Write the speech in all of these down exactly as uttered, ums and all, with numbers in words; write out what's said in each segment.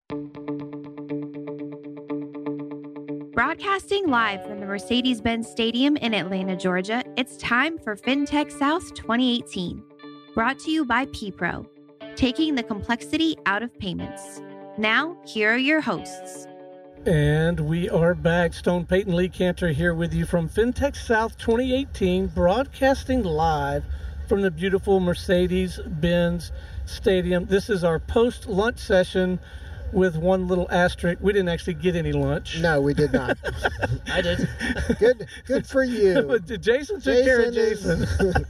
Broadcasting live from the Mercedes-Benz Stadium in Atlanta, Georgia, it's time for FinTech South twenty eighteen. Brought to you by P-Pro, taking the complexity out of payments. Now, here are your hosts. And we are back. Stone Payton Lee Cantor here with you from FinTech South twenty eighteen, broadcasting live from the beautiful Mercedes-Benz Stadium. This is our post-lunch session with one little asterisk. We didn't actually get any lunch. No, we did not. I did. Good good for you. Jason took care of Jason.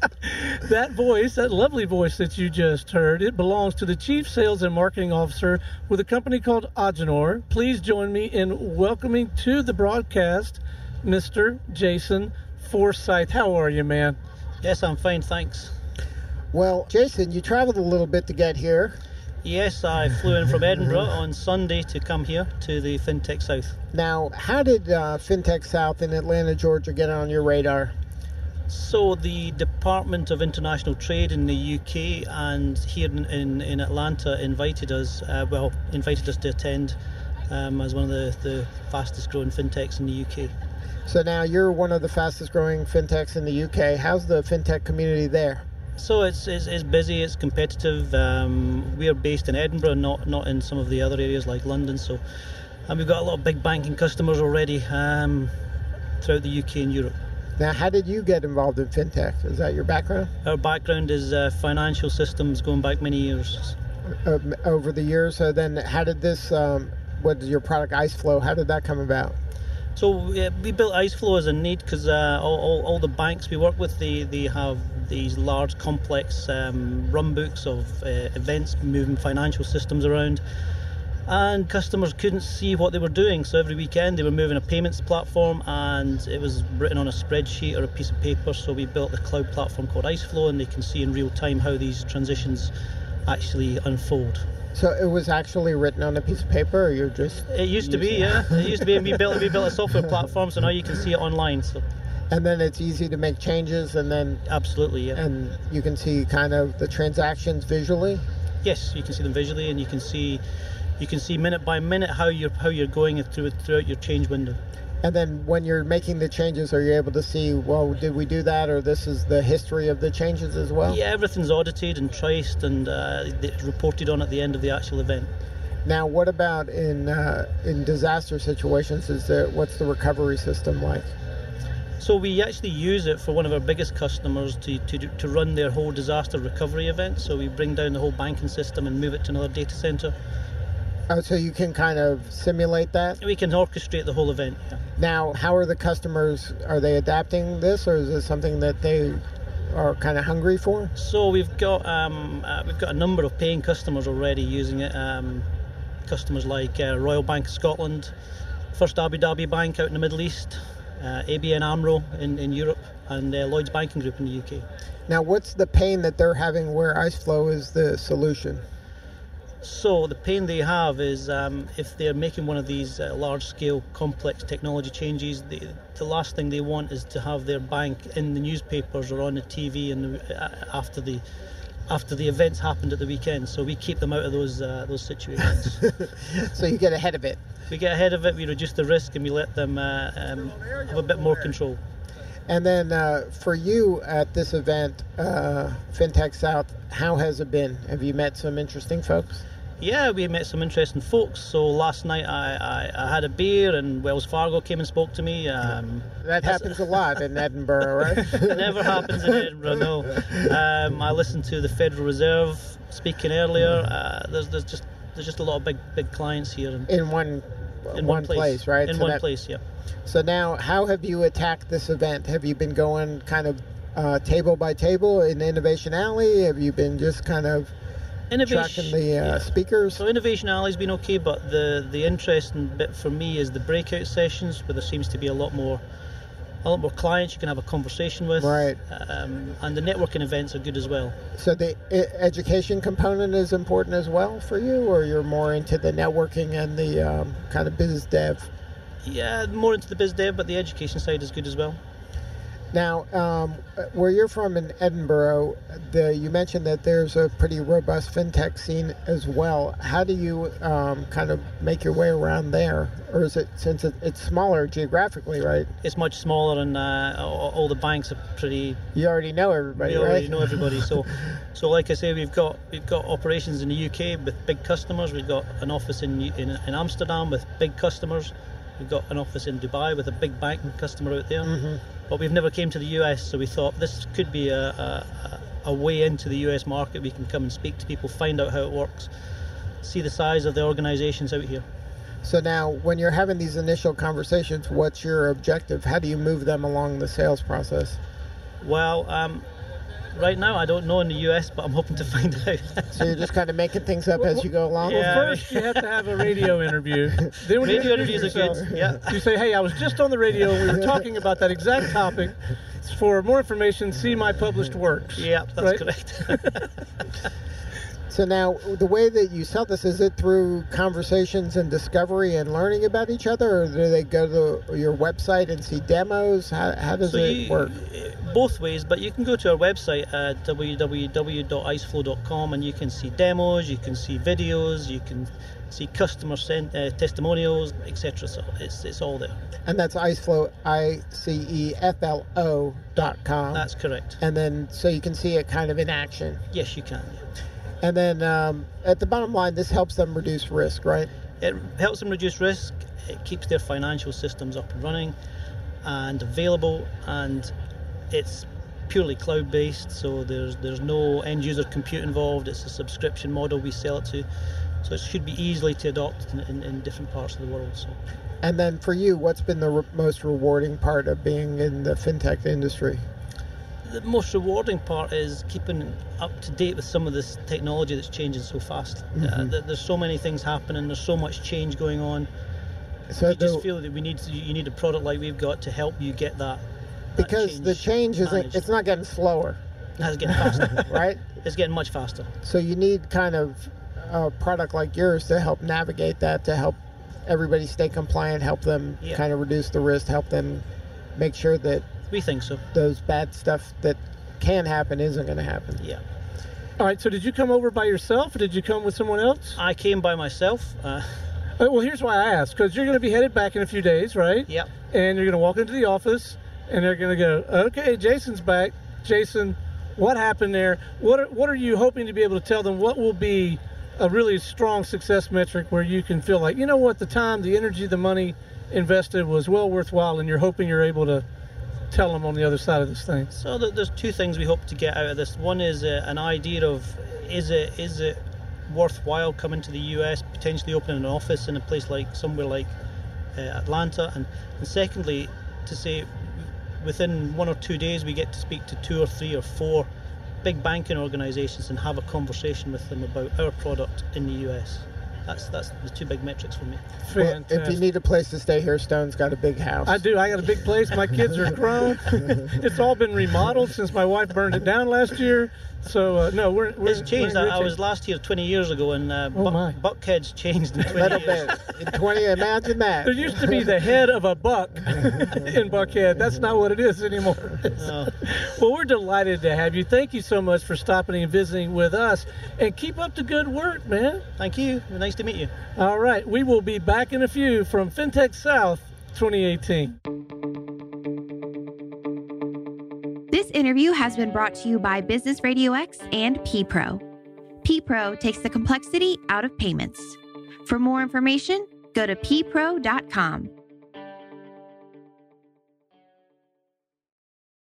That voice, that lovely voice that you just heard, it belongs to the Chief Sales and Marketing Officer with a company called Agenor. Please join me in welcoming to the broadcast Mister Jason Forsyth. How are you, man? Yes, I'm fine, thanks. Well, Jason, you traveled a little bit to get here. Yes, I flew in from Edinburgh on Sunday to come here to the FinTech South. Now, how did uh, FinTech South in Atlanta, Georgia get on your radar? So the Department of International Trade in the U K and here in, in, in Atlanta invited us, uh, well, invited us to attend um, as one of the, the fastest growing FinTechs in the U K. So now you're one of the fastest growing FinTechs in the U K. How's the FinTech community there? So it's, it's it's busy, it's competitive. Um, we are based in Edinburgh, not not in some of the other areas like London. So, and we've got a lot of big banking customers already um, throughout the U K and Europe. Now, how did you get involved in FinTech? Is that your background? Our background is uh, financial systems going back many years. Uh, over the years. So then how did this, um, what is your product, IceFlow, how did that come about? So uh, we built IceFlow as a need because uh, all, all, all the banks we work with, they, they have these large complex um, run books of uh, events moving financial systems around, and customers couldn't see what they were doing. So every weekend they were moving a payments platform and it was written on a spreadsheet or a piece of paper. So we built a cloud platform called IceFlow, and they can see in real time how these transitions actually unfold. So it was actually written on a piece of paper, or you're just... It used to be, yeah. It used to be, and we built, we built a software platform, so now you can see it online. So. And then it's easy to make changes, and then... Absolutely, yeah. And you can see kind of the transactions visually? Yes, you can see them visually, and you can see you can see minute by minute how you're, how you're going through throughout your change window. And then when you're making the changes, are you able to see, well, did we do that, or this is the history of the changes as well? Yeah, everything's audited and traced and uh, reported on at the end of the actual event. Now, what about in uh, in disaster situations? Is there, what's the recovery system like? So we actually use it for one of our biggest customers to, to, to run their whole disaster recovery event. So we bring down the whole banking system and move it to another data center. Oh, so you can kind of simulate that? We can orchestrate the whole event, yeah. Now, how are the customers, are they adapting this, or is it something that they are kind of hungry for? So we've got um, uh, we've got a number of paying customers already using it. Um, customers like uh, Royal Bank of Scotland, First Abu Dhabi Bank out in the Middle East, uh, A B N AMRO in, in Europe, and uh, Lloyds Banking Group in the U K. Now, what's the pain that they're having where IceFlow is the solution? So the pain they have is um, if they're making one of these uh, large-scale, complex technology changes, they, the last thing they want is to have their bank in the newspapers or on the T V and the, uh, after the after the events happened at the weekend. So we keep them out of those uh, those situations. So you get ahead of it. We get ahead of it. We reduce the risk and we let them uh, um, have a bit more control. And then uh, for you at this event, uh, FinTech South, how has it been? Have you met some interesting folks? Yeah, we met some interesting folks. So last night I, I, I had a beer and Wells Fargo came and spoke to me. Um, that happens a lot in Edinburgh, right? It never happens in Edinburgh, no. Um, I listened to the Federal Reserve speaking earlier. Uh, there's, there's just there's just a lot of big big clients here. And in one in one, one place. place, right? In so one that, place, yeah. So now, how have you attacked this event? Have you been going kind of uh, table by table in Innovation Alley? Have you been just kind of Innovation, tracking the uh, yeah. speakers? So Innovation Alley's been okay, but the, the interesting bit for me is the breakout sessions, where there seems to be a lot more a lot more clients you can have a conversation with. Right. Um, and the networking events are good as well. So the I- education component is important as well for you, or you're more into the networking and the um, kind of biz dev? Yeah, more into the biz dev, but the education side is good as well. Now, um, where you're from in Edinburgh, the, you mentioned that there's a pretty robust fintech scene as well. How do you um, kind of make your way around there? Or is it, since it, it's smaller geographically, right? It's much smaller, and uh, all, all the banks are pretty... You already know everybody, we right? We already know everybody. So, so like I say, we've got we've got operations in the U K with big customers. We've got an office in in, in Amsterdam with big customers. We've got an office in Dubai with a big bank customer out there. Mm-hmm. But we've never came to the U S, so we thought this could be a, a, a way into the U S market. We can come and speak to people, find out how it works, see the size of the organizations out here. So now, when you're having these initial conversations, what's your objective? How do you move them along the sales process? Well, um, right now I don't know in the U S, but I'm hoping to find out. So you're just kind of making things up as you go along? Yeah. Well, first you have to have a radio interview. Then when radio you interviews are good. Yeah. You say, hey, I was just on the radio and we were talking about that exact topic. For more information, see my published works. Yeah, that's right? correct. So now, the way that you sell this, is it through conversations and discovery and learning about each other, or do they go to your website and see demos? How, how does so it you, work? Both ways, but you can go to our website at w w w dot iceflow dot com and you can see demos, you can see videos, you can see customer sent, uh, testimonials, et cetera. So it's it's all there. And that's Iceflow, I C E F L O dot com. That's correct. And then, so you can see it kind of in action. Yes, you can. Yeah. And then um, at the bottom line, this helps them reduce risk, right? It helps them reduce risk. It keeps their financial systems up and running and available, and it's purely cloud-based, so there's there's no end-user compute involved. It's a subscription model we sell it to, so it should be easily to adopt in, in, in different parts of the world. So. And then for you, what's been the re- most rewarding part of being in the fintech industry? The most rewarding part is keeping up to date with some of this technology that's changing so fast. Mm-hmm. Uh, there's so many things happening. There's so much change going on. So you just the, feel that we need to, you need a product like we've got to help you get that. that because change the change isn't. It's not getting slower. It's getting faster, right? It's getting much faster. So you need kind of a product like yours to help navigate that, to help everybody stay compliant, help them yeah. kind of reduce the risk, help them make sure that. We think so. Those bad stuff that can happen isn't going to happen. Yeah. All right, so did you come over by yourself or did you come with someone else? I came by myself. Uh, well, here's why I asked, because you're going to be headed back in a few days, right? Yep. And you're going to walk into the office and they're going to go, okay, Jason's back. Jason, what happened there? What are, what are you hoping to be able to tell them? What will be a really strong success metric where you can feel like, you know what, the time, the energy, the money invested was well worthwhile, and you're hoping you're able to tell them on the other side of this thing? So there's two things we hope to get out of this. One is uh, an idea of is it is it worthwhile coming to the U S, potentially opening an office in a place like somewhere like uh, Atlanta, and, and secondly to say within one or two days we get to speak to two or three or four big banking organizations and have a conversation with them about our product in the U S. That's that's the two big metrics for me. Well, if you need a place to stay here, Stone's got a big house. I do. I got a big place. My kids are grown. It's all been remodeled since my wife burned it down last year. So, uh, no, we're, we're It's changed. We're I, I was last here twenty years ago, and uh, oh my. buck, Buckhead's changed in twenty Little years. bit. In twenty, imagine that. There used to be the head of a buck in Buckhead. That's not what it is anymore. No. Well, we're delighted to have you. Thank you so much for stopping and visiting with us. And keep up the good work, man. Thank you. Nice to meet you. All right. We will be back in a few from FinTech South twenty eighteen. This interview has been brought to you by Business Radio X and P-Pro. P-Pro takes the complexity out of payments. For more information, go to p pro dot com.